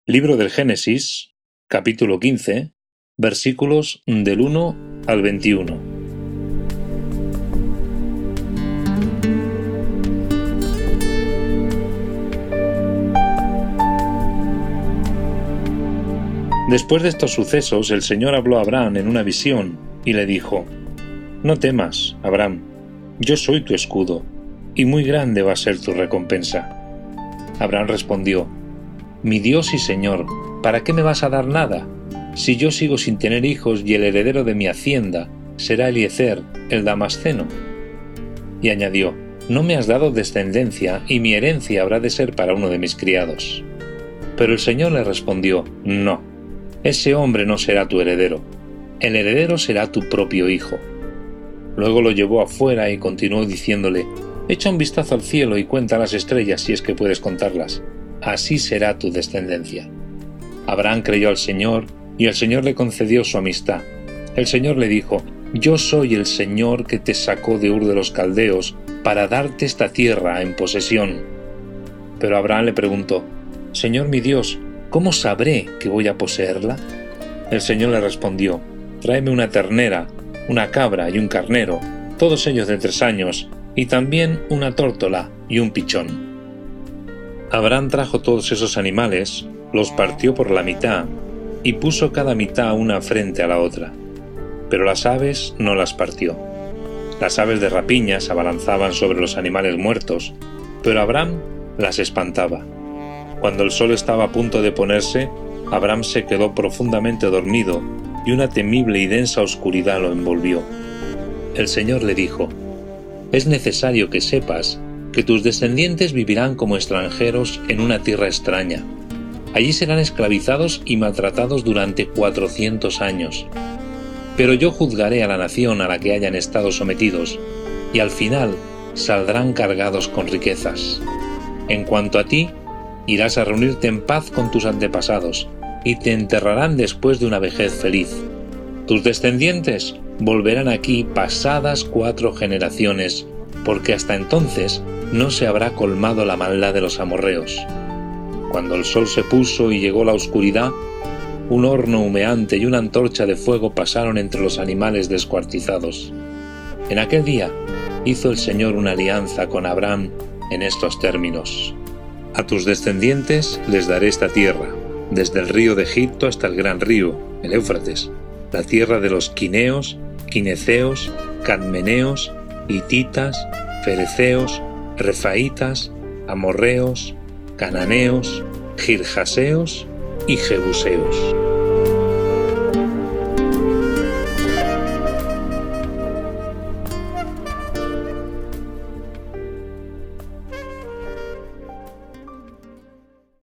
Libro del Génesis, capítulo 15, versículos del 1 al 21. Después de estos sucesos, el Señor habló a Abraham en una visión y le dijo: «No temas, Abraham, yo soy tu escudo, y muy grande va a ser tu recompensa». Abraham respondió: «Mi Dios y Señor, ¿para qué me vas a dar nada? Si yo sigo sin tener hijos y el heredero de mi hacienda será Eliezer, el damasceno». Y añadió: «No me has dado descendencia, y mi herencia habrá de ser para uno de mis criados». Pero el Señor le respondió: «No, ese hombre no será tu heredero. El heredero será tu propio hijo». Luego lo llevó afuera y continuó diciéndole: «Echa un vistazo al cielo y cuenta las estrellas si es que puedes contarlas. Así será tu descendencia». Abraham creyó al Señor, y el Señor le concedió su amistad. El Señor le dijo: «Yo soy el Señor que te sacó de Ur de los Caldeos para darte esta tierra en posesión». Pero Abraham le preguntó: «Señor mi Dios, ¿cómo sabré que voy a poseerla?». El Señor le respondió: «Tráeme una ternera, una cabra y un carnero, todos ellos de 3 años, y también una tórtola y un pichón». Abraham trajo todos esos animales, los partió por la mitad, y puso cada mitad una frente a la otra. Pero las aves no las partió. Las aves de rapiña se abalanzaban sobre los animales muertos, pero Abraham las espantaba. Cuando el sol estaba a punto de ponerse, Abraham se quedó profundamente dormido, y una temible y densa oscuridad lo envolvió. El Señor le dijo: «Es necesario que sepas que tus descendientes vivirán como extranjeros en una tierra extraña. Allí serán esclavizados y maltratados durante 400 años. Pero yo juzgaré a la nación a la que hayan estado sometidos, y al final saldrán cargados con riquezas. En cuanto a ti, irás a reunirte en paz con tus antepasados, y te enterrarán después de una vejez feliz. Tus descendientes volverán aquí pasadas 4 generaciones, porque hasta entonces no se habrá colmado la maldad de los amorreos». Cuando el sol se puso y llegó la oscuridad, un horno humeante y una antorcha de fuego pasaron entre los animales descuartizados. En aquel día hizo el Señor una alianza con Abraham en estos términos: «A tus descendientes les daré esta tierra, desde el río de Egipto hasta el gran río, el Éufrates, la tierra de los quineos, quineceos, cadmeneos, hititas, fereceos, refaítas, amorreos, cananeos, girjaseos y jebuseos».